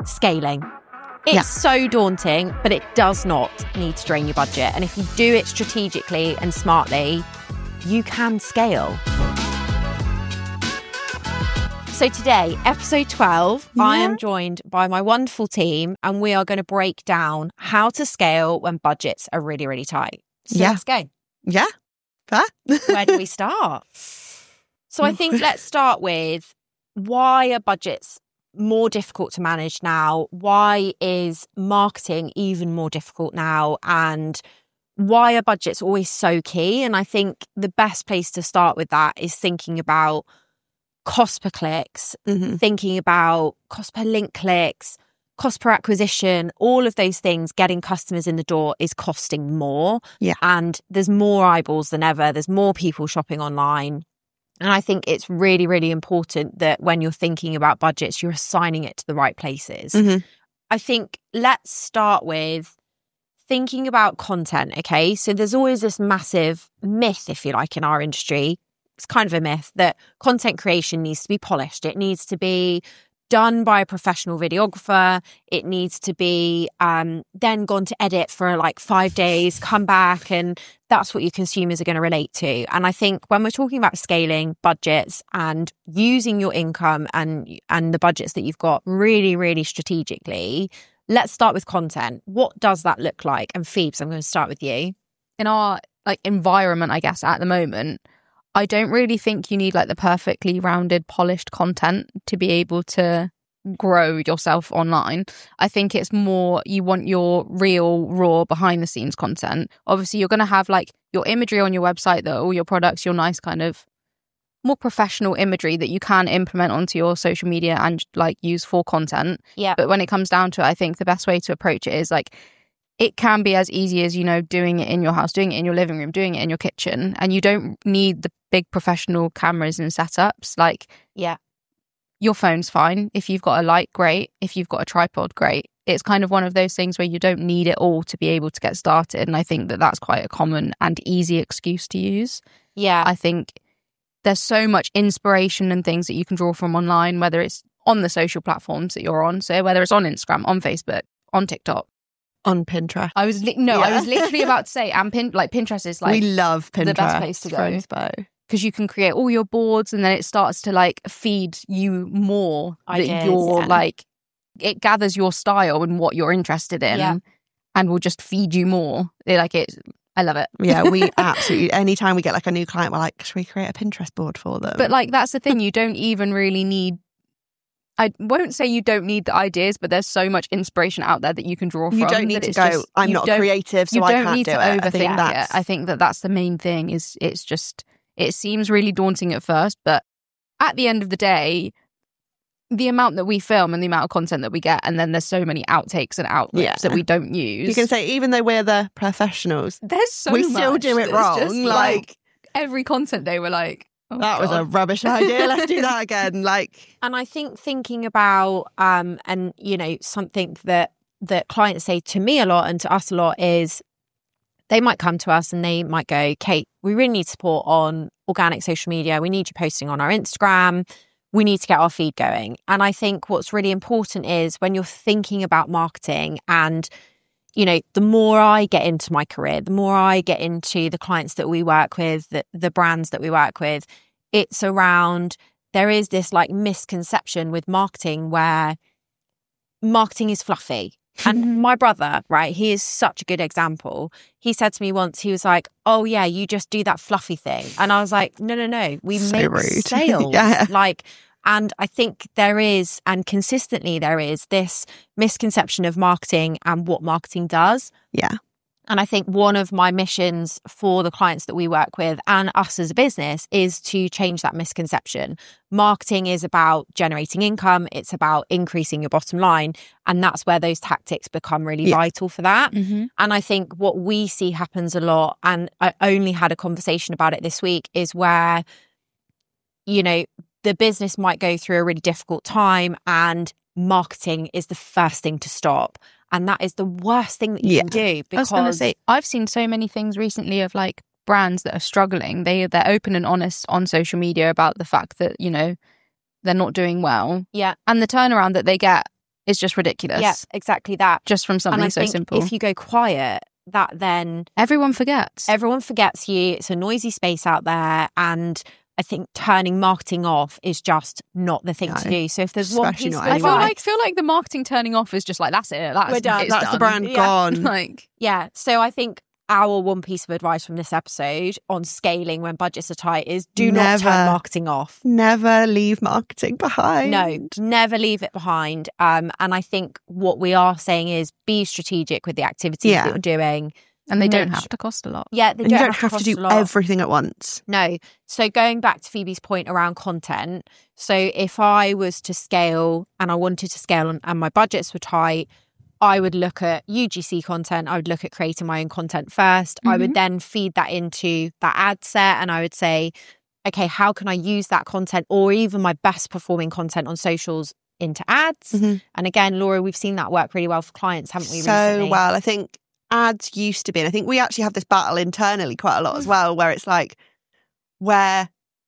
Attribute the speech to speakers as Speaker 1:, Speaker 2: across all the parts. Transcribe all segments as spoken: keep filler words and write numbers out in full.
Speaker 1: scaling. It's
Speaker 2: Yeah.
Speaker 1: so daunting, but it does not need to drain your budget. And if you do it strategically and smartly, you can scale. So today, episode twelve,
Speaker 2: Yeah.
Speaker 1: I am joined by my wonderful team, and we are going to break down how to scale when budgets are really, really tight. So
Speaker 2: Yeah.
Speaker 1: let's go.
Speaker 2: Yeah. Fair.
Speaker 1: Where do we start? So I think let's start with, why are budgets more difficult to manage now? Why is marketing even more difficult now? And why are budgets always so key? And I think the best place to start with that is thinking about cost per clicks,
Speaker 2: Mm-hmm.
Speaker 1: thinking about cost per link clicks, cost per acquisition, all of those things. Getting customers in the door is costing more.
Speaker 2: Yeah.
Speaker 1: And there's more eyeballs than ever. There's more people shopping online. And I think it's really, really important that when you're thinking about budgets, you're assigning it to the right places.
Speaker 2: Mm-hmm.
Speaker 1: I think let's start with thinking about content, okay? So there's always this massive myth, if you like, in our industry. It's kind of a myth that content creation needs to be polished. It needs to be done by a professional videographer. It needs to be um, then gone to edit for like five days, come back, and that's what your consumers are going to relate to. And I think when we're talking about scaling budgets and using your income and and the budgets that you've got really, really strategically, let's start with content. What does that look like? And Phoebes, I'm going to start with you.
Speaker 3: In our like environment, I guess, at the moment, I don't really think you need like the perfectly rounded, polished content to be able to grow yourself online. I think it's more you want your real, raw, behind the scenes content. Obviously, you're going to have like your imagery on your website, that all your products, your nice kind of more professional imagery that you can implement onto your social media and like use for content.
Speaker 1: Yeah.
Speaker 3: But when it comes down to it, I think the best way to approach it is like, it can be as easy as, you know, doing it in your house, doing it in your living room, doing it in your kitchen. And you don't need the big professional cameras and setups. Like,
Speaker 1: Yeah.
Speaker 3: your phone's fine. If you've got a light, great. If you've got a tripod, great. It's kind of one of those things where you don't need it all to be able to get started. And I think that that's quite a common and easy excuse to use.
Speaker 1: Yeah.
Speaker 3: I think there's so much inspiration and things that you can draw from online, whether it's on the social platforms that you're on. So whether it's on Instagram, on Facebook, on TikTok.
Speaker 2: On Pinterest.
Speaker 3: I was li- no,
Speaker 2: Yeah.
Speaker 3: I was literally about to say, and pin like Pinterest is like
Speaker 2: we love Pinterest.
Speaker 3: the best place to go.
Speaker 2: for inspo.
Speaker 3: because you can create all your boards, and then it starts to like feed you more
Speaker 1: Ideas,
Speaker 3: that you're
Speaker 1: yeah.
Speaker 3: like, it gathers your style and what you're interested in,
Speaker 1: Yeah.
Speaker 3: and will just feed you more. It, like it, I love it.
Speaker 2: Yeah, we absolutely, anytime we get like a new client, we're like, should we create a Pinterest board for them?
Speaker 3: But like that's the thing, you don't even really need. I won't say you don't need the ideas, but there's so much inspiration out there that you can draw from.
Speaker 2: you don't need
Speaker 3: that
Speaker 2: to
Speaker 3: it's
Speaker 2: go,
Speaker 3: just-
Speaker 2: I'm
Speaker 3: you
Speaker 2: not
Speaker 3: don't-
Speaker 2: creative, so
Speaker 3: you
Speaker 2: I
Speaker 3: don't
Speaker 2: can't
Speaker 3: need
Speaker 2: do
Speaker 3: to
Speaker 2: it. I
Speaker 3: overthink
Speaker 2: think
Speaker 3: it.
Speaker 2: that's,
Speaker 3: I think that that's the main thing. Is it's just it seems really daunting at first, but at the end of the day, the amount that we film and the amount of content that we get, and then there's so many outtakes and outlips
Speaker 2: Yeah.
Speaker 3: that we don't use.
Speaker 2: you can say, even though we're the professionals,
Speaker 3: there's so
Speaker 2: we still
Speaker 3: much
Speaker 2: do it
Speaker 3: that's
Speaker 2: wrong.
Speaker 3: just,
Speaker 2: Like,
Speaker 3: every content day, we're like, oh,
Speaker 2: that was a
Speaker 3: God.
Speaker 2: rubbish idea. Let's do that again. Like,
Speaker 1: And I think thinking about, um, and you know, something that that clients say to me a lot and to us a lot is, they might come to us and they might go, Kate, we really need support on organic social media. We need you posting on our Instagram. We need to get our feed going. And I think what's really important is when you're thinking about marketing, and you know, the more I get into my career, the more I get into the clients that we work with, the, the brands that we work with, it's around, there is this like misconception with marketing where marketing is fluffy. And my brother, right, he is such a good example. He said to me once, he was like, oh yeah, you just do that fluffy thing. And I was like, no, no, no, we
Speaker 2: So
Speaker 1: make
Speaker 2: rude.
Speaker 1: sales.
Speaker 2: Yeah.
Speaker 1: Like, and I think there is, and consistently there is this misconception of marketing and what marketing does.
Speaker 2: yeah,
Speaker 1: And I think one of my missions for the clients that we work with and us as a business is to change that misconception. Marketing is about generating income. It's about increasing your bottom line. And that's where those tactics become really
Speaker 2: Yeah.
Speaker 1: vital for that.
Speaker 3: Mhm.
Speaker 1: And I think what we see happens a lot, and I only had a conversation about it this week, is where, you know, the business might go through a really difficult time and marketing is the first thing to stop. And that is the worst thing that you
Speaker 2: Yeah.
Speaker 1: can do,
Speaker 3: I was
Speaker 1: because
Speaker 3: going to say, I've seen so many things recently of like brands that are struggling. They they're open and honest on social media about the fact that, you know, they're not doing well,
Speaker 1: yeah,
Speaker 3: and the turnaround that they get is just ridiculous.
Speaker 1: Yeah, exactly that.
Speaker 3: Just from something
Speaker 1: and I
Speaker 3: so
Speaker 1: think
Speaker 3: simple.
Speaker 1: if you go quiet, that then
Speaker 3: everyone forgets.
Speaker 1: Everyone forgets you. It's a noisy space out there. And I think turning marketing off is just not the thing
Speaker 2: No,
Speaker 1: to do. So if there's one
Speaker 2: especially
Speaker 1: piece of
Speaker 2: not
Speaker 3: I feel
Speaker 1: advice,
Speaker 3: like feel like the marketing turning off is just like, that's it. That's,
Speaker 1: We're done.
Speaker 3: it's
Speaker 2: That's
Speaker 3: done.
Speaker 2: the brand
Speaker 1: Yeah.
Speaker 2: gone.
Speaker 3: Like,
Speaker 1: yeah. So I think our one piece of advice from this episode on scaling when budgets are tight is do not
Speaker 2: Never.
Speaker 1: turn marketing off.
Speaker 2: Never leave marketing behind.
Speaker 1: No, never leave it behind. Um, and I think what we are saying is be strategic with the activities
Speaker 2: Yeah.
Speaker 1: that you're doing.
Speaker 3: and they don't
Speaker 1: Make-
Speaker 3: have to cost a lot.
Speaker 1: Yeah, they
Speaker 2: And
Speaker 1: don't,
Speaker 2: you don't have,
Speaker 1: cost
Speaker 2: to
Speaker 1: a
Speaker 2: do
Speaker 1: lot.
Speaker 2: everything at once.
Speaker 1: No. So going back to Phoebe's point around content. So if I was to scale and I wanted to scale and, and my budgets were tight, I would look at U G C content. I would look at creating my own content first. I would then feed that into that ad set and I would say, okay, how can I use that content or even my best performing content on socials into ads?
Speaker 2: Mhm.
Speaker 1: And again, Laura, we've seen that work really well for clients, haven't we,
Speaker 2: So
Speaker 1: recently?
Speaker 2: well, I think ads used to be, and I think we actually have this battle internally quite a lot as well, where it's like where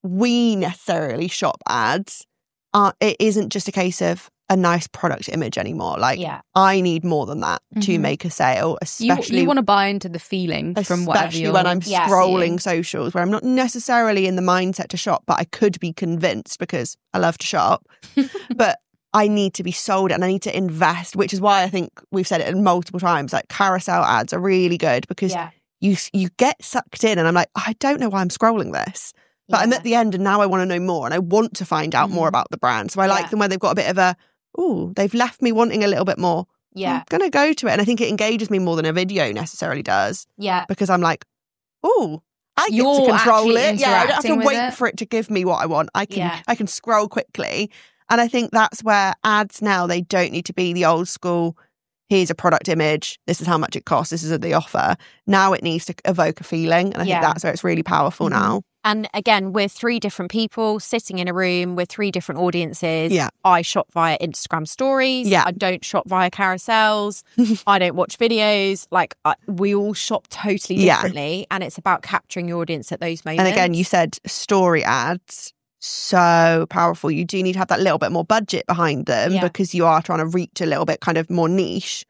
Speaker 2: we necessarily shop ads, uh, it isn't just a case of a nice product image anymore. Like
Speaker 1: Yeah.
Speaker 2: I need more than that to
Speaker 3: Mhm.
Speaker 2: make a sale,
Speaker 3: You,
Speaker 2: especially
Speaker 3: you want to buy into the feeling from whatever
Speaker 2: especially
Speaker 3: you're
Speaker 2: when I'm
Speaker 1: Yeah.
Speaker 2: scrolling
Speaker 3: seeing.
Speaker 2: socials, where I'm not necessarily in the mindset to shop, but I could be convinced because I love to shop. But I need to be sold and I need to invest, which is why I think we've said it multiple times. Like carousel ads are really good because
Speaker 1: Yeah.
Speaker 2: you you get sucked in, and I'm like, I don't know why I'm scrolling this, but I'm
Speaker 1: Yeah.
Speaker 2: at the end, and now I want to know more, and I want to find out more
Speaker 3: Mhm.
Speaker 2: about the brand. So I like
Speaker 1: Yeah.
Speaker 2: them where they've got a bit of a, oh, they've left me wanting a little bit more.
Speaker 1: Yeah.
Speaker 2: I'm gonna go to it, and I think it engages me more than a video necessarily does.
Speaker 1: Yeah.
Speaker 2: Because I'm like, oh, I get
Speaker 3: You're
Speaker 2: to control
Speaker 3: actually
Speaker 2: it. Yeah, I don't have to
Speaker 3: interacting with
Speaker 2: wait
Speaker 3: it.
Speaker 2: for it to give me what I want. I can
Speaker 1: Yeah.
Speaker 2: I can scroll quickly. And I think that's where ads now, they don't need to be the old school, here's a product image, this is how much it costs, this is the offer. Now it needs to evoke a feeling. And I
Speaker 1: Yeah.
Speaker 2: think that's where it's really powerful
Speaker 3: Mhm.
Speaker 2: now.
Speaker 1: And again, we're three different people sitting in a room with three different audiences.
Speaker 2: Yeah.
Speaker 1: I shop via Instagram stories.
Speaker 2: Yeah.
Speaker 1: I don't shop via carousels. I don't watch videos. Like I, we all shop totally
Speaker 2: Yeah.
Speaker 1: differently. And it's about capturing your audience at those moments.
Speaker 2: And again, you said story ads, so powerful. You do need to have that little bit more budget behind them
Speaker 1: Yeah.
Speaker 2: because you are trying to reach a little bit kind of more niche.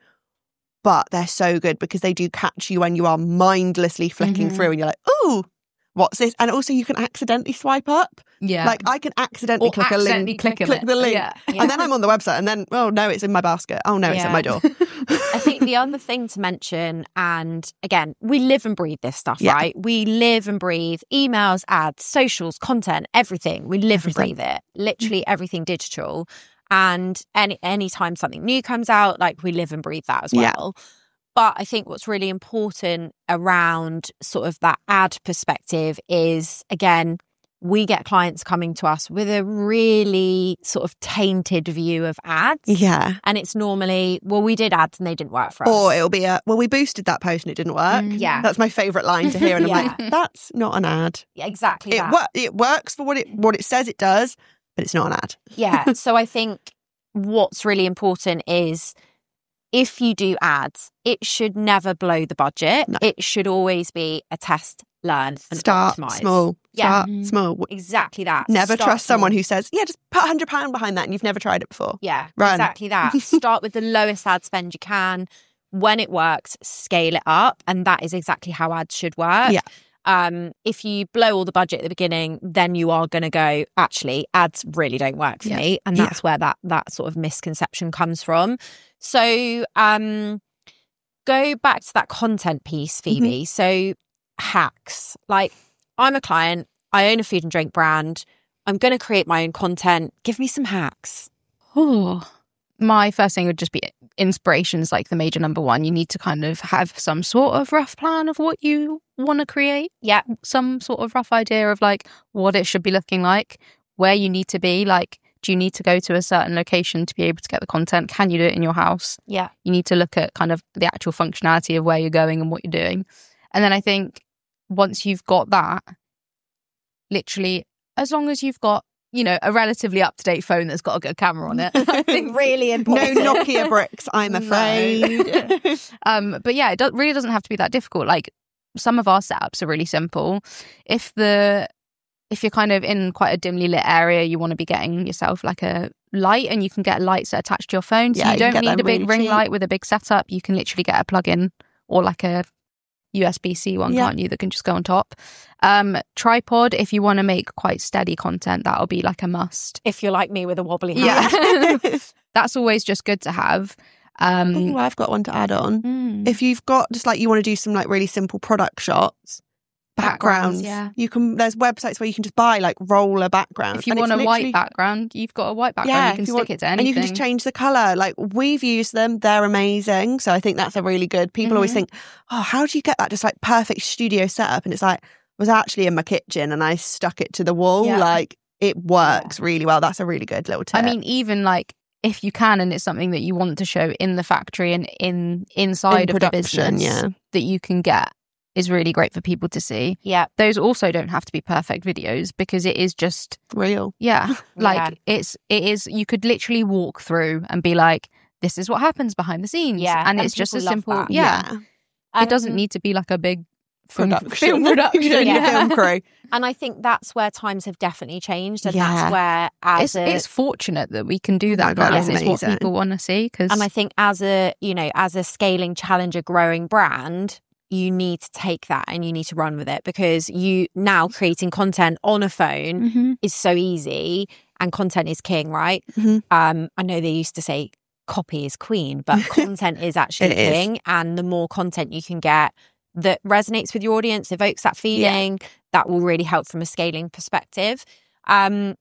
Speaker 2: But they're so good because they do catch you when you are mindlessly flicking
Speaker 3: Mhm.
Speaker 2: through and you're like, ooh, what's this? And also you can accidentally swipe up.
Speaker 3: Yeah.
Speaker 2: Like I can accidentally
Speaker 3: or
Speaker 2: click a
Speaker 3: accidentally
Speaker 2: link,
Speaker 3: click,
Speaker 2: click
Speaker 3: it.
Speaker 2: the link.
Speaker 3: Yeah.
Speaker 2: And then I'm on the website and then, oh no, it's in my basket. Oh no, it's
Speaker 1: Yeah.
Speaker 2: at my door.
Speaker 1: I think the other thing to mention, and again, we live and breathe this stuff,
Speaker 2: Yeah.
Speaker 1: right? We live and breathe emails, ads, socials, content, everything. We live
Speaker 2: Everything.
Speaker 1: and breathe it. Literally everything digital. And any anytime something new comes out, like we live and breathe that as
Speaker 2: Yeah.
Speaker 1: well. But I think what's really important around sort of that ad perspective is, again, we get clients coming to us with a really sort of tainted view of ads.
Speaker 2: Yeah.
Speaker 1: And it's normally, well, we did ads and they didn't work for us.
Speaker 2: Or it'll be a, well, we boosted that post and it didn't work.
Speaker 3: Mhm.
Speaker 1: Yeah.
Speaker 2: That's my favourite line to hear. And I'm
Speaker 1: Yeah.
Speaker 2: like, that's not an ad.
Speaker 1: Yeah, exactly
Speaker 2: It,
Speaker 1: that.
Speaker 2: wor- it works for what it what it says it does, but it's not an ad.
Speaker 1: Yeah. So I think what's really important is if you do ads, it should never blow the budget.
Speaker 2: No.
Speaker 1: It should always be a test, learn, and
Speaker 2: Start
Speaker 1: optimize.
Speaker 2: small.
Speaker 1: Yeah.
Speaker 2: Start
Speaker 3: Mhm.
Speaker 2: small.
Speaker 1: Exactly that.
Speaker 2: Never
Speaker 1: Start
Speaker 2: trust someone
Speaker 1: small.
Speaker 2: who says, yeah, just put one hundred pounds behind that and you've never tried it before.
Speaker 1: Yeah,
Speaker 2: Run.
Speaker 1: exactly that. Start with the lowest ad spend you can. When it works, scale it up. And that is exactly how ads should work.
Speaker 2: Yeah.
Speaker 1: Um, if you blow all the budget at the beginning, then you are going to go, actually, ads really don't work for
Speaker 3: Yeah.
Speaker 1: me. And
Speaker 2: Yeah.
Speaker 1: that's where that that sort of misconception comes from. So um, go back to that content piece, Phoebe. So hacks. Like, I'm a client. I own a food and drink brand. I'm going to create my own content. Give me some hacks.
Speaker 3: Oh. My first thing would just be inspiration is like the major number one. You need to kind of have some sort of rough plan of what you want to create.
Speaker 1: Yeah.
Speaker 3: Some sort of rough idea of like what it should be looking like, where you need to be. Like, do you need to go to a certain location to be able to get the content? Can you do it in your house?
Speaker 1: Yeah.
Speaker 3: You need to look at kind of the actual functionality of where you're going and what you're doing. And then I think once you've got that, literally, as long as you've got, you know, a relatively up-to-date phone that's got a good camera on it, I think
Speaker 1: really
Speaker 2: No
Speaker 1: important.
Speaker 2: Nokia bricks, I'm
Speaker 3: No.
Speaker 2: afraid.
Speaker 3: Um, but yeah, it do- really doesn't have to be that difficult. Like some of our setups are really simple. If the if you're kind of in quite a dimly lit area, you want to be getting yourself like a light, and you can get lights that are attached to your phone. So
Speaker 2: Yeah,
Speaker 3: you
Speaker 2: you
Speaker 3: don't
Speaker 2: can get
Speaker 3: need a
Speaker 2: them
Speaker 3: big
Speaker 2: really
Speaker 3: ring
Speaker 2: cheap.
Speaker 3: light with a big setup. You can literally get a plug-in or like a U S B C one,
Speaker 2: Yeah.
Speaker 3: can't you, that can just go on top. Um, tripod, if you want to make quite steady content, that'll be like a must.
Speaker 1: If you're like me with a wobbly
Speaker 3: Yeah.
Speaker 1: hand.
Speaker 3: That's always just good to have. Um,
Speaker 2: Oh, I've got one to add on.
Speaker 3: mm,
Speaker 2: If you've got just like you want to do some like really simple product shots, backgrounds,
Speaker 3: yeah.
Speaker 2: you can. There's websites where you can just buy like roller backgrounds.
Speaker 3: If you
Speaker 2: and
Speaker 3: want a
Speaker 2: it's
Speaker 3: white
Speaker 2: literally-
Speaker 3: background, you've got a white background.
Speaker 2: Yeah,
Speaker 3: you can
Speaker 2: if you
Speaker 3: stick
Speaker 2: want-
Speaker 3: it to
Speaker 2: and
Speaker 3: anything.
Speaker 2: you can just change the color. Like we've used them; they're amazing. So I think that's a really good. People always
Speaker 3: Mhm.
Speaker 2: think, "Oh, how do you get that just like perfect studio setup?" And it's like, I was actually in my kitchen and I stuck it to the wall.
Speaker 3: Yeah.
Speaker 2: Like it works really well. That's a really good little tip.
Speaker 3: I mean, even like if you can, and it's something that you want to show in the factory and in inside
Speaker 2: In
Speaker 3: of the
Speaker 2: production,
Speaker 3: business
Speaker 2: yeah.
Speaker 3: that you can get is really great for people to see.
Speaker 1: Yeah.
Speaker 3: Those also don't have to be perfect videos because it is just,
Speaker 2: real.
Speaker 3: yeah, like
Speaker 1: Yeah.
Speaker 3: it's, it is, you could literally walk through and be like, this is what happens behind the scenes.
Speaker 1: Yeah,
Speaker 3: And,
Speaker 1: and
Speaker 3: it's just a
Speaker 1: people love
Speaker 3: simple,
Speaker 1: that.
Speaker 3: yeah. It doesn't
Speaker 1: Um,
Speaker 3: need to be like a big film
Speaker 2: Production.
Speaker 3: film production.
Speaker 2: You don't need a
Speaker 3: yeah.
Speaker 2: film crew.
Speaker 1: And I think that's where times have definitely changed. And
Speaker 2: Yeah.
Speaker 1: that's where, as
Speaker 3: It's,
Speaker 1: a,
Speaker 3: it's fortunate that we can do
Speaker 2: Oh
Speaker 3: that
Speaker 2: my God,
Speaker 3: now.
Speaker 1: it's
Speaker 3: It's what
Speaker 2: amazing.
Speaker 3: people want to see. Cause
Speaker 1: and I think as a, you know, as a scaling challenger growing brand, you need to take that and you need to run with it, because you now creating content on a phone
Speaker 3: Mhm.
Speaker 1: is so easy, and content is king, right?
Speaker 2: Mhm.
Speaker 1: Um, I know they used to say copy is queen, but content is actually
Speaker 2: It is.
Speaker 1: king. And the more content you can get that resonates with your audience, evokes that feeling, that will really help from a scaling perspective. Um,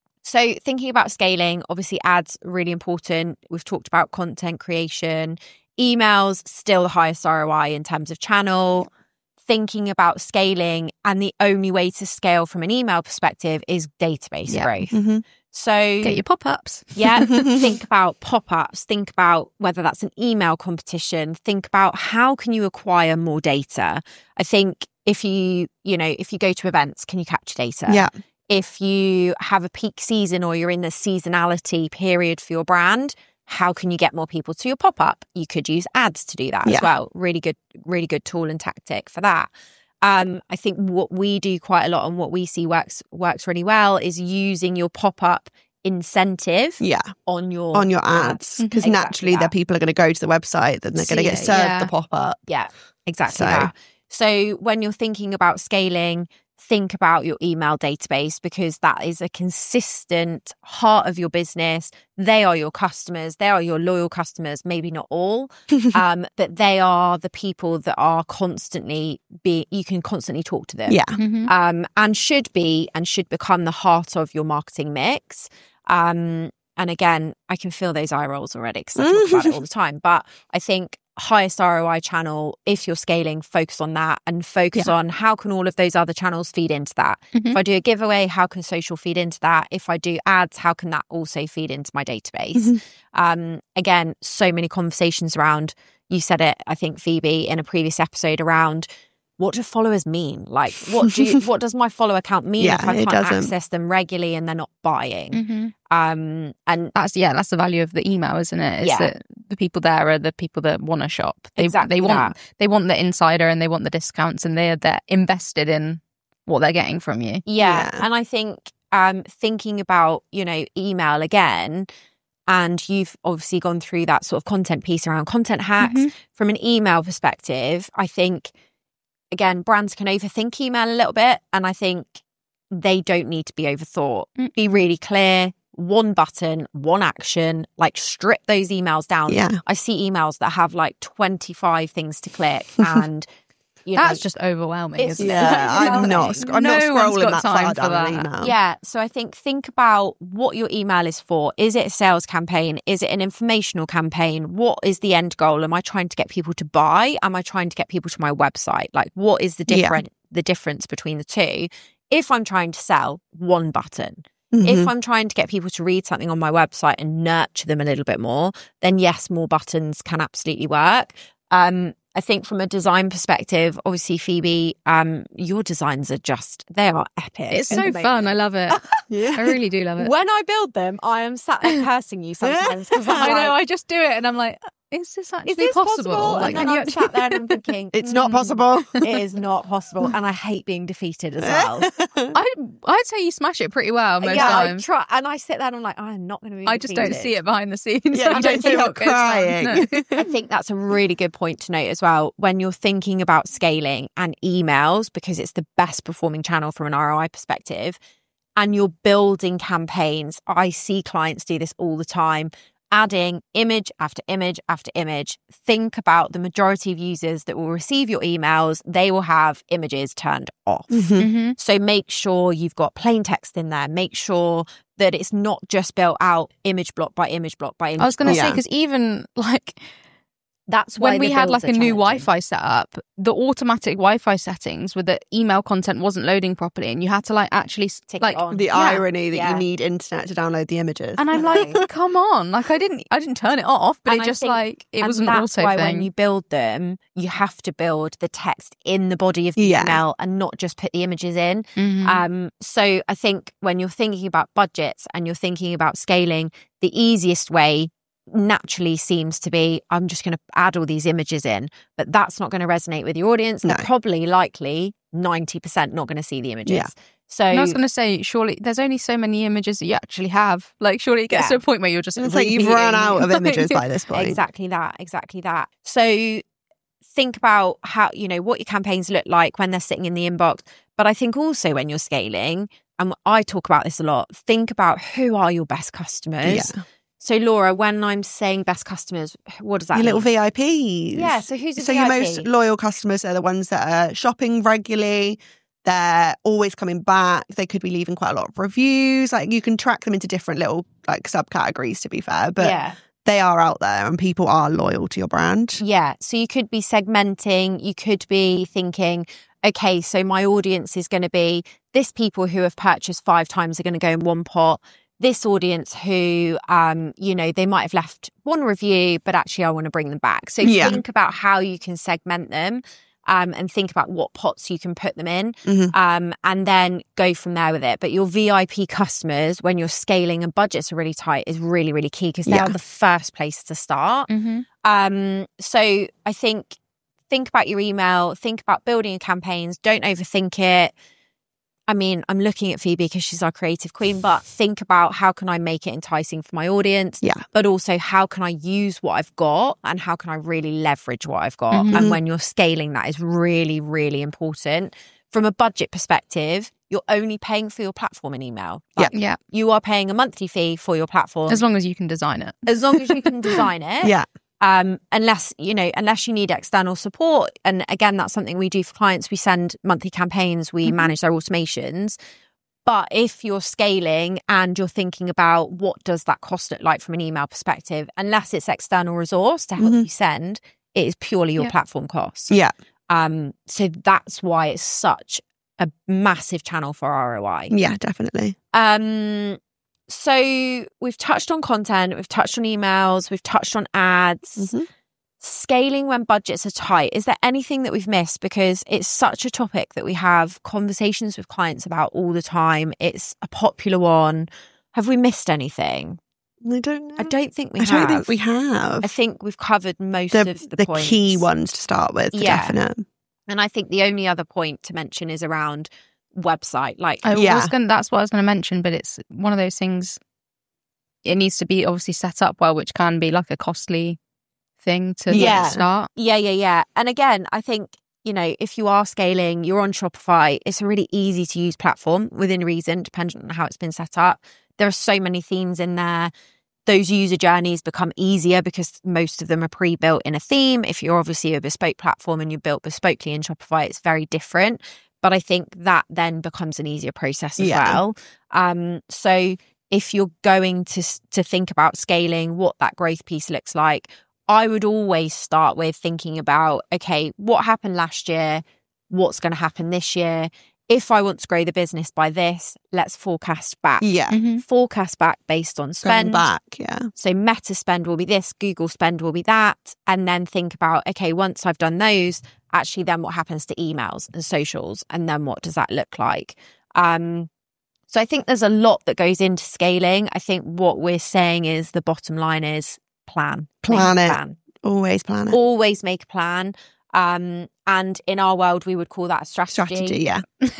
Speaker 1: so thinking about scaling, obviously ads really important. We've talked about content creation. Emails, still the highest R O I in terms of channel. Thinking about scaling, and the only way to scale from an email perspective is database
Speaker 3: Yeah.
Speaker 1: growth.
Speaker 2: hmm
Speaker 1: So
Speaker 3: Get your pop-ups.
Speaker 1: yeah, think about pop-ups, think about whether that's an email competition, think about how can you acquire more data. I think if you, you know, if you go to events, can you capture data?
Speaker 2: Yeah.
Speaker 1: If you have a peak season or you're in the seasonality period for your brand, how can you get more people to your pop-up? You could use ads to do that
Speaker 2: Yeah.
Speaker 1: as well. Really good, really good tool and tactic for that. Um, I think what we do quite a lot and what we see works works really well is using your pop-up incentive
Speaker 2: Yeah.
Speaker 1: on your
Speaker 2: On your ads.
Speaker 3: Mhm.
Speaker 2: Because
Speaker 1: Exactly
Speaker 2: naturally, the
Speaker 1: that.
Speaker 2: people are going to go to the website, then they're going to
Speaker 3: See
Speaker 2: get
Speaker 3: it,
Speaker 2: served
Speaker 3: yeah.
Speaker 2: the pop up.
Speaker 1: Yeah, exactly
Speaker 2: So-
Speaker 1: that. So when you're thinking about scaling, think about your email database, because that is a consistent heart of your business. They are your customers. They are your loyal customers. Maybe not all, um, but they are the people that are constantly be. You can constantly talk to them.
Speaker 2: Yeah.
Speaker 3: Mhm.
Speaker 1: Um, and should be and should become the heart of your marketing mix. Um, and again, I can feel those eye rolls already because I talk about it all the time. But I think highest R O I channel, if you're scaling, focus on that and focus
Speaker 3: Yeah.
Speaker 1: on how can all of those other channels feed into that.
Speaker 3: Mhm.
Speaker 1: If I do a giveaway, how can social feed into that? If I do ads, how can that also feed into my database?
Speaker 2: Mhm.
Speaker 1: Um, again, so many conversations around, you said it, I think, Phoebe, in a previous episode around what do followers mean? Like, what do you, what does my follow account mean
Speaker 2: Yeah,
Speaker 1: if I
Speaker 2: it
Speaker 1: can't
Speaker 2: doesn't.
Speaker 1: access them regularly and they're not buying?
Speaker 3: Mhm.
Speaker 1: Um, and
Speaker 3: That's yeah, that's the value of the email, isn't it? Is
Speaker 1: Yeah.
Speaker 3: that the people there are the people that want to shop. They
Speaker 1: Exactly
Speaker 3: they want
Speaker 1: that.
Speaker 3: they want the insider and they want the discounts, and they're they're invested in what they're getting from you.
Speaker 1: yeah,
Speaker 2: Yeah.
Speaker 1: and I think um, thinking about, you know, email again, and you've obviously gone through that sort of content piece around content hacks.
Speaker 3: Mhm.
Speaker 1: From an email perspective, I think, again, brands can overthink email a little bit, and I think they don't need to be overthought.
Speaker 3: Mm.
Speaker 1: Be really clear, one button, one action, like strip those emails down.
Speaker 2: Yeah.
Speaker 1: I see emails that have like twenty-five things to click, and you know,
Speaker 3: That's just overwhelming.
Speaker 1: It's-
Speaker 3: Isn't
Speaker 2: Yeah.
Speaker 3: it?
Speaker 2: I'm not, sc- I'm not
Speaker 3: No one's
Speaker 2: scrolling
Speaker 3: got
Speaker 2: that
Speaker 3: time
Speaker 2: far
Speaker 3: for
Speaker 2: down an
Speaker 3: that.
Speaker 2: email.
Speaker 1: yeah. So I think think about what your email is for. Is it a sales campaign? Is it an informational campaign? What is the end goal? Am I trying to get people to buy? Am I trying to get people to my website? Like, what is the
Speaker 2: Yeah.
Speaker 1: different the difference between the two? If I'm trying to sell, one button.
Speaker 2: Mhm.
Speaker 1: If I'm trying to get people to read something on my website and nurture them a little bit more, then yes, more buttons can absolutely work. Um, I think from a design perspective, obviously, Phoebe, um, your designs are just, they are epic.
Speaker 3: It's so
Speaker 1: Amazing.
Speaker 3: fun. I love it.
Speaker 2: Yeah.
Speaker 3: I really do love it.
Speaker 1: When I build them, I am sat there cursing you sometimes because
Speaker 3: I know. I just do it, and I'm like, is this actually
Speaker 1: Is this
Speaker 3: possible?
Speaker 1: possible?
Speaker 3: Like,
Speaker 1: and then
Speaker 3: can you
Speaker 1: I'm
Speaker 3: actually-
Speaker 1: sat there and I'm thinking,
Speaker 2: It's not
Speaker 1: "Mm,
Speaker 2: possible.
Speaker 1: It is not possible. And I hate being defeated as well.
Speaker 3: I, I'd say you smash it pretty well most
Speaker 1: yeah, I
Speaker 3: times.
Speaker 1: try, and I sit there and I'm like, I'm not going to be
Speaker 3: I just don't
Speaker 1: defeated.
Speaker 3: see it behind the scenes.
Speaker 2: Yeah,
Speaker 3: I
Speaker 2: you
Speaker 3: don't
Speaker 2: don't
Speaker 3: see
Speaker 2: see
Speaker 3: how
Speaker 2: her
Speaker 3: it goes down.
Speaker 2: crying.
Speaker 3: No.
Speaker 1: I think that's a really good point to note as well when you're thinking about scaling and emails, because it's the best performing channel from an R O I perspective, and you're building campaigns. I see clients do this all the time, adding image after image after image. Think about the majority of users that will receive your emails. They will have images turned off.
Speaker 2: Mhm.
Speaker 3: Mhm.
Speaker 1: So make sure you've got plain text in there. Make sure that it's not just built out image block by image block by image
Speaker 3: I was going to
Speaker 1: block.
Speaker 3: say,
Speaker 2: Yeah.
Speaker 3: because even like
Speaker 1: That's why
Speaker 3: when we
Speaker 1: the
Speaker 3: had
Speaker 1: builds
Speaker 3: like a
Speaker 1: are
Speaker 3: new
Speaker 1: challenging.
Speaker 3: Wi-Fi set up, the automatic Wi-Fi settings with the email content wasn't loading properly, and you had to like actually s-
Speaker 1: Tick it
Speaker 3: like
Speaker 1: on.
Speaker 2: The
Speaker 3: Yeah.
Speaker 2: irony that
Speaker 1: Yeah.
Speaker 2: you need internet to download the images.
Speaker 3: And I'm like, come on! Like I didn't, I didn't turn it off, but
Speaker 1: And
Speaker 3: it
Speaker 1: I
Speaker 3: just
Speaker 1: think-
Speaker 3: like it
Speaker 1: and
Speaker 3: was an
Speaker 1: that's
Speaker 3: auto
Speaker 1: why
Speaker 3: thing.
Speaker 1: when you build them, you have to build the text in the body of the
Speaker 2: Yeah.
Speaker 1: email and not just put the images in.
Speaker 3: Mhm.
Speaker 1: Um, so I think when you're thinking about budgets and you're thinking about scaling, the easiest way naturally seems to be, I'm just going to add all these images in, but that's not going to resonate with your audience. They're
Speaker 2: No.
Speaker 1: probably likely ninety percent not going to see the images.
Speaker 2: Yeah.
Speaker 1: So
Speaker 3: And I was going to say, surely there's only so many images that you actually have. Like, surely it gets
Speaker 1: Yeah.
Speaker 3: to a point where you're just
Speaker 2: It's like you've
Speaker 3: repeating.
Speaker 2: run out of images by this point.
Speaker 1: exactly that, exactly that. So think about how, you know, what your campaigns look like when they're sitting in the inbox. But I think also when you're scaling, and I talk about this a lot, think about who are your best customers.
Speaker 2: Yeah.
Speaker 1: So Laura, when I'm saying best customers, what does that
Speaker 2: Your
Speaker 1: mean?
Speaker 2: little V I Ps.
Speaker 1: Yeah, so who's a
Speaker 2: So
Speaker 1: V I P?
Speaker 2: your most loyal customers are the ones that are shopping regularly. They're always coming back. They could be leaving quite a lot of reviews. Like you can track them into different little like subcategories, to be fair, but
Speaker 1: yeah.
Speaker 2: they are out there and people are loyal to your brand.
Speaker 1: Yeah. So you could be segmenting, you could be thinking, okay, so my audience is going to be this people who have purchased five times are going to go in one pot. This audience who, um, you know, they might have left one review, but actually I want to bring them back. So
Speaker 2: Yeah.
Speaker 1: think about how you can segment them. Um, and think about what pots you can put them in,
Speaker 2: Mhm.
Speaker 1: um, and then go from there with it. But your V I P customers, when you're scaling and budgets are really tight, is really, really key because they
Speaker 2: Yeah.
Speaker 1: are the first place to start.
Speaker 3: Mhm.
Speaker 1: Um, so I think think about your email, think about building your campaigns, don't overthink it. I mean, I'm looking at Phoebe because she's our creative queen, but think about how can I make it enticing for my audience?
Speaker 2: Yeah.
Speaker 1: But also how can I use what I've got and how can I really leverage what I've got?
Speaker 3: Mhm.
Speaker 1: And when you're scaling, that is really, really important. From a budget perspective, you're only paying for your platform in email. Like,
Speaker 3: Yeah,
Speaker 1: you are paying a monthly fee for your platform
Speaker 3: as long as you can design it.
Speaker 1: as long as you can design it.
Speaker 2: Yeah.
Speaker 1: Um, unless, you know, unless you need external support. And again, that's something we do for clients. We send monthly campaigns, we
Speaker 3: Mhm.
Speaker 1: manage their automations. But if you're scaling and you're thinking about what does that cost look like from an email perspective, unless it's external resource to help
Speaker 2: Mhm.
Speaker 1: you send, it is purely your
Speaker 3: Yeah.
Speaker 1: platform costs.
Speaker 2: Yeah.
Speaker 1: Um, so that's why it's such a massive channel for R O I.
Speaker 2: Yeah, definitely.
Speaker 1: Um, so we've touched on content, we've touched on emails, we've touched on ads.
Speaker 2: Mhm.
Speaker 1: Scaling when budgets are tight. Is there anything that we've missed? Because it's such a topic that we have conversations with clients about all the time. It's a popular one. Have we missed anything?
Speaker 2: I don't know.
Speaker 1: I don't think we
Speaker 2: I
Speaker 1: have.
Speaker 2: don't think we have.
Speaker 1: I think we've covered most
Speaker 2: the,
Speaker 1: of the,
Speaker 2: the
Speaker 1: points.
Speaker 2: key ones to start with, for
Speaker 1: Yeah.
Speaker 2: definite.
Speaker 1: And I think the only other point to mention is around website. Like,
Speaker 3: I
Speaker 2: Yeah.
Speaker 3: was gonna, that's what I was going to mention, but it's one of those things. It needs to be obviously set up well, which can be like a costly thing to
Speaker 1: Yeah.
Speaker 3: start.
Speaker 1: Yeah, yeah, yeah. And again, I think, you know, if you are scaling, you're on Shopify, it's a really easy to use platform within reason, depending on how it's been set up. There are so many themes in there. Those user journeys become easier because most of them are pre-built in a theme. If you're obviously a bespoke platform and you built bespokely in Shopify, it's very different. But I think that then becomes an easier process as
Speaker 2: Yeah.
Speaker 1: well. Um, so if you're going to to think about scaling, what that growth piece looks like, I would always start with thinking about, okay, what happened last year? What's going to happen this year? If I want to grow the business by this, let's forecast back.
Speaker 2: Yeah.
Speaker 3: Mhm.
Speaker 1: Forecast back based on
Speaker 2: Going
Speaker 1: spend.
Speaker 2: back, yeah.
Speaker 1: So Meta spend will be this, Google spend will be that. And then think about, okay, once I've done those, actually then what happens to emails and socials? And then what does that look like? Um, so I think there's a lot that goes into scaling. I think what we're saying is the bottom line is plan. Make a
Speaker 2: Plan it.
Speaker 1: Plan.
Speaker 2: Always plan it.
Speaker 1: Always make a plan. Um, and in our world, we would call that a strategy.
Speaker 2: Strategy, yeah.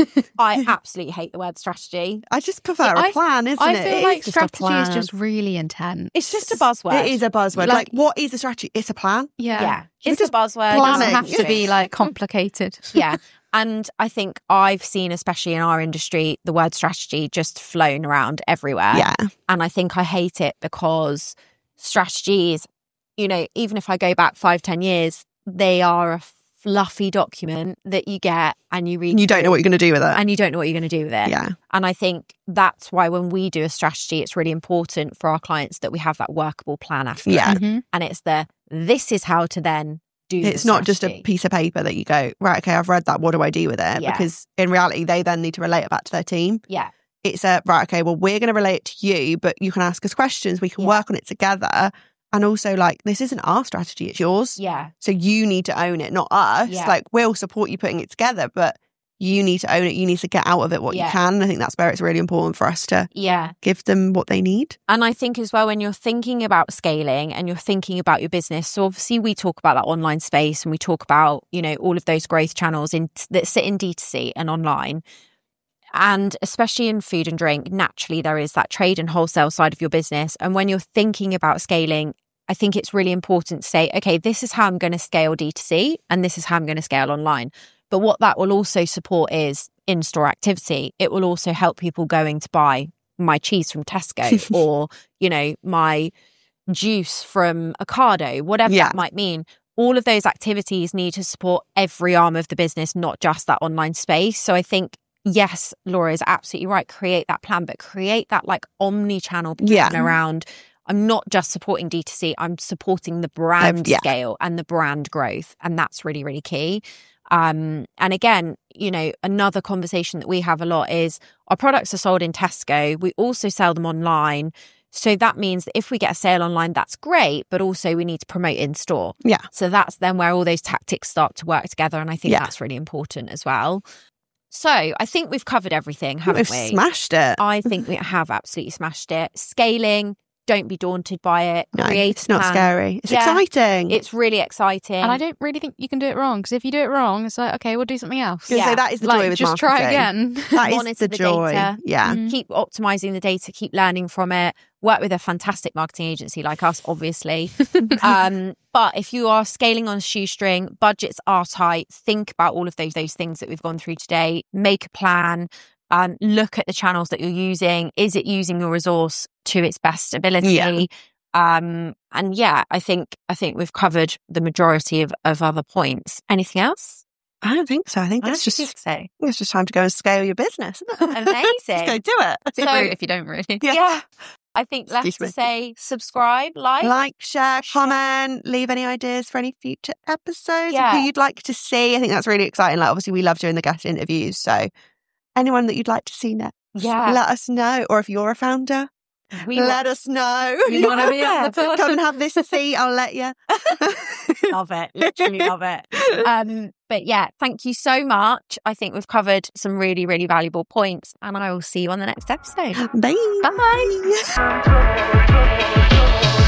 Speaker 1: I absolutely hate the word strategy.
Speaker 2: I just prefer
Speaker 3: Yeah,
Speaker 2: a
Speaker 3: I-
Speaker 2: plan, isn't
Speaker 3: I
Speaker 2: it?
Speaker 3: feel
Speaker 2: It
Speaker 3: like
Speaker 2: is just a
Speaker 3: strategy is
Speaker 2: plan.
Speaker 3: just really intense.
Speaker 1: It's just a buzzword.
Speaker 2: It is a buzzword.
Speaker 3: Like-
Speaker 2: Like, what is a strategy? It's a plan.
Speaker 3: Yeah.
Speaker 1: Yeah,
Speaker 2: Should
Speaker 1: it's
Speaker 2: we
Speaker 1: a buzzword.
Speaker 3: It doesn't
Speaker 2: planning?
Speaker 3: have to be like complicated.
Speaker 1: Yeah. And I think I've seen, especially in our industry, the word strategy just flown around everywhere.
Speaker 2: Yeah.
Speaker 1: And I think I hate it because strategies, you know, even if I go back five, ten years, they are a fluffy document that you get and you read.
Speaker 2: You don't know what you're going to do with it.
Speaker 1: and you don't know what you're going to do with it.
Speaker 2: Yeah.
Speaker 1: And I think that's why when we do a strategy, it's really important for our clients that we have that workable plan after it.
Speaker 2: Yeah.
Speaker 3: Mhm.
Speaker 1: And it's the, this is how to then do
Speaker 2: It's
Speaker 1: the
Speaker 2: not just a
Speaker 1: strategy.
Speaker 2: piece of paper that you go, right, okay, I've read that. What do I do with it?
Speaker 1: Yeah.
Speaker 2: Because in reality, they then need to relate it back to their team.
Speaker 1: Yeah.
Speaker 2: It's a, right, okay, well, we're going to relate it to you, but you can ask us questions. We can
Speaker 1: Yeah.
Speaker 2: work on it together. And also, like, this isn't our strategy, it's yours.
Speaker 1: Yeah.
Speaker 2: So you need to own it, not us.
Speaker 1: Yeah.
Speaker 2: Like, we'll support you putting it together, but you need to own it. You need to get out of it what
Speaker 1: Yeah.
Speaker 2: you can. And I think that's where it's really important for us to
Speaker 1: Yeah.
Speaker 2: give them what they need.
Speaker 1: And I think as well, when you're thinking about scaling and you're thinking about your business, so obviously we talk about that online space and we talk about, you know, all of those growth channels in that sit in D two C and online. And especially in food and drink, naturally there is that trade and wholesale side of your business. And when you're thinking about scaling, I think it's really important to say, okay, this is how I'm going to scale D two C and this is how I'm going to scale online. But what that will also support is in-store activity. It will also help people going to buy my cheese from Tesco or, you know, my juice from Ocado, whatever
Speaker 2: Yeah.
Speaker 1: that might mean. All of those activities need to support every arm of the business, not just that online space. So I think, yes, Laura is absolutely right. Create that plan, but create that like omni-channel plan
Speaker 2: Yeah.
Speaker 1: around. I'm not just supporting D two C, I'm supporting the brand
Speaker 2: Um, yeah.
Speaker 1: scale and the brand growth. And that's really, really key. Um, and again, you know, another conversation that we have a lot is our products are sold in Tesco. We also sell them online. So that means that if we get a sale online, that's great, but also we need to promote in store.
Speaker 2: Yeah.
Speaker 1: So that's then where all those tactics start to work together. And I think
Speaker 2: Yeah.
Speaker 1: that's really important as well. So I think we've covered everything, haven't
Speaker 2: We've
Speaker 1: we?
Speaker 2: smashed it.
Speaker 1: I think we have absolutely smashed it. Scaling, don't be daunted by it.
Speaker 2: No,
Speaker 1: Create
Speaker 2: it's
Speaker 1: a
Speaker 2: not
Speaker 1: plan.
Speaker 2: scary. It's
Speaker 1: Yeah.
Speaker 2: exciting.
Speaker 1: It's really exciting.
Speaker 3: And I don't really think you can do it wrong, because if you do it wrong, it's like, okay, we'll do something else.
Speaker 2: I was gonna say,
Speaker 1: Yeah.
Speaker 2: that is the
Speaker 3: Like,
Speaker 2: joy with
Speaker 3: just try
Speaker 2: marketing.
Speaker 3: again.
Speaker 2: That is
Speaker 1: Monitor
Speaker 2: the
Speaker 1: the
Speaker 2: joy.
Speaker 1: data.
Speaker 2: Yeah.
Speaker 3: Mhm.
Speaker 1: keep optimizing the data, keep learning from it, work with a fantastic marketing agency like us, obviously. um, but if you are scaling on a shoestring, budgets are tight, think about all of those, those things that we've gone through today, make a plan, um, look at the channels that you're using. Is it using your resource to its best ability?
Speaker 2: Yeah.
Speaker 1: Um, and yeah, I think, I think we've covered the majority of, of other points. Anything else?
Speaker 2: I don't think so. I think
Speaker 1: I
Speaker 2: it's
Speaker 1: don't
Speaker 2: just
Speaker 1: think so.
Speaker 2: I think it's just time to go and scale your business. Isn't it?
Speaker 1: Amazing.
Speaker 2: Just go do it.
Speaker 3: It's
Speaker 1: So-
Speaker 3: rude if you don't really.
Speaker 2: Yeah.
Speaker 1: Yeah. I think left
Speaker 2: Excuse
Speaker 1: to
Speaker 2: me.
Speaker 1: say subscribe, like.
Speaker 2: Like, share, comment, leave any ideas for any future episodes,
Speaker 1: Yeah.
Speaker 2: who you'd like to see. I think that's really exciting. Like, obviously, we love doing the guest interviews. So, anyone that you'd like to see next,
Speaker 1: Yeah.
Speaker 2: let us know. Or if you're a founder,
Speaker 1: We
Speaker 2: let us know.
Speaker 3: We wanna be on the pod.
Speaker 2: Come and have this seat. I'll let you.
Speaker 1: love it. Literally love it. Um, but yeah, thank you so much. I think we've covered some really, really valuable points, and I will see you on the next episode.
Speaker 2: Bye.
Speaker 1: Bye.